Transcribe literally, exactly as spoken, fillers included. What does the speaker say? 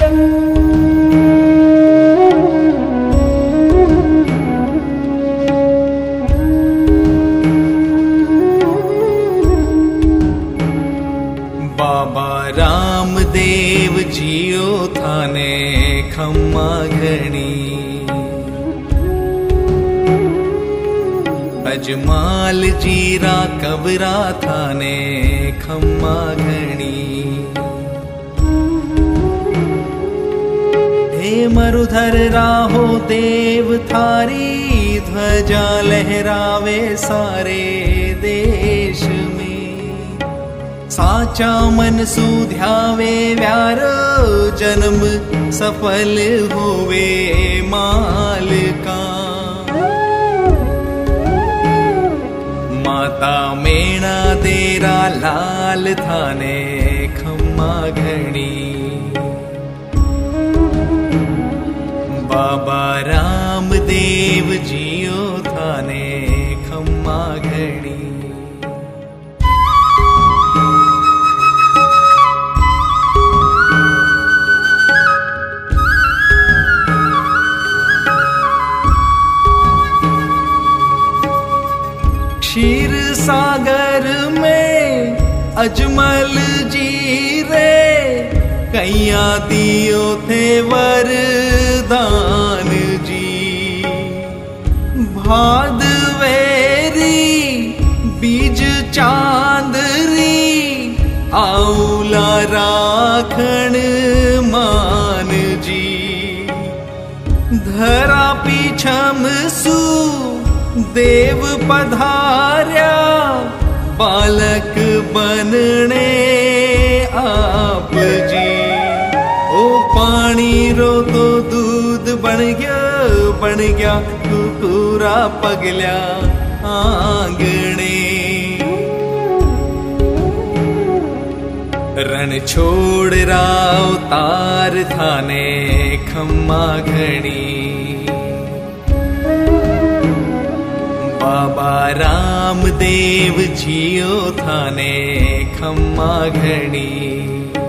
बाबा रामदेव जियो थाने खम्मा घणी, अजमाल जीरा कबरा थाने खम्मा घणी। हे मरुधर राहो देव थारी, ध्वजा लहरावे सारे देश में। साचा मन सुध्यावे व्यारो, जन्म सफल होवे माल का। माता मेणा देरा लाल थाने खम्मा घणी, बाबा रामदेव जियो थाने खम्मा घणी। क्षीर सागर में अजमल जी रे, कैया दियो थे वरदान जी। भादवेरी बीज चांदरी, आउला राखण मान जी। धरा पीछम सू देव पधार्या, बालक बनने आप जी। ओ पानी रो तो दूध बन गया, बन गया कुकुरा पगल्या आंगणे। रण छोड़ राव तार थाने खम्मा घणी, बाबा रामदेव जियो थाने खम्मा घणी।